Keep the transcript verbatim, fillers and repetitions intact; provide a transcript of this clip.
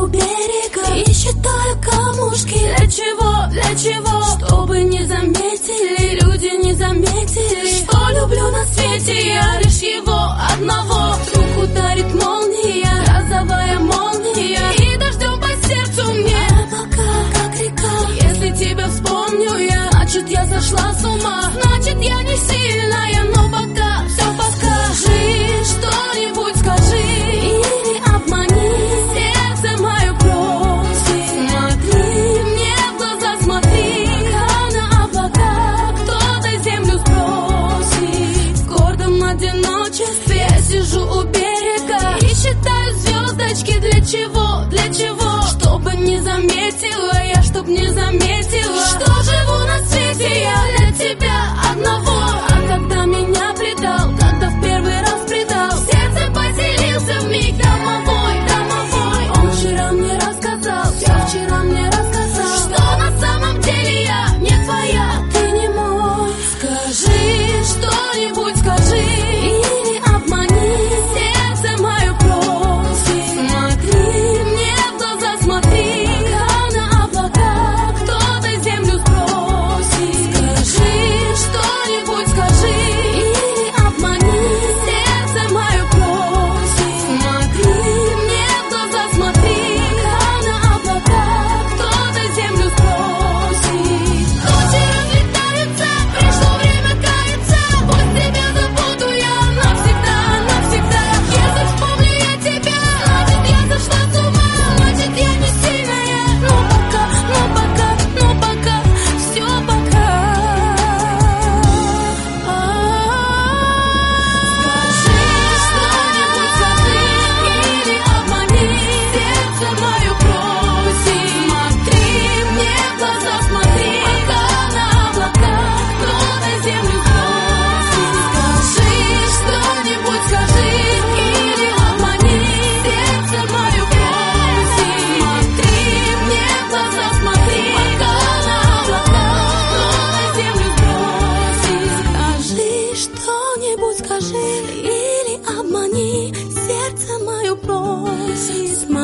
у берега и считаю камушки. Для чего, для чего? Чтобы не заметили, люди не заметили, что люблю на свете я лишь его одного. Вдруг ударит молния, грозовая молния, и дождем по сердцу мне облака, как река. Если тебя вспомню я, значит я сошла с ума, значит я не сильная, но пока, все пока. Скажи что-нибудь, скажи или обмани, сердце мое просит. Смотри мне в глаза, смотри, пока на облака кто-то землю сбросит. В гордом одиночестве я сижу у берега и считаю звездочки. Для чего, для чего? Чтобы не заметила я, чтоб не заметила, что живу на свете я для тебя одного. А когда меня предал, когда в первый раз предал, в сердце поселился вмиг домовой, домовой. Он вчера мне рассказал, все вчера мне рассказал, что на самом деле я не твоя, а ты не мой. Скажи что-нибудь, скажи или обмани, сердце мое просит. Смотри мне в глаза, смотри, пока на облака кто-то землю сбросит. Скажи что-нибудь, скажи или обмани, сердце мое просит. Смотри мне в глаза, смотри, пока на облака кто-то землю сбросит. Тучи разлетаются, пришло время каяться, пусть тебя забуду я навсегда, навсегда. Если вспомню я тебя, значит я сошла с ума, значит я не сильная, но пока, но пока, но пока, все пока. Скажи что-нибудь, скажи или обмани, сердце мое просит. Смотри мне в глаза, смотри, пока на облака кто-то землю сбросит. Скажи что-нибудь, скажи или обмани, сердце мое просит. Смотри мне в глаза, смотри, пока на облака кто-то землю сбросит. Скажи что-нибудь, скажи или обмани, сердце мое просит.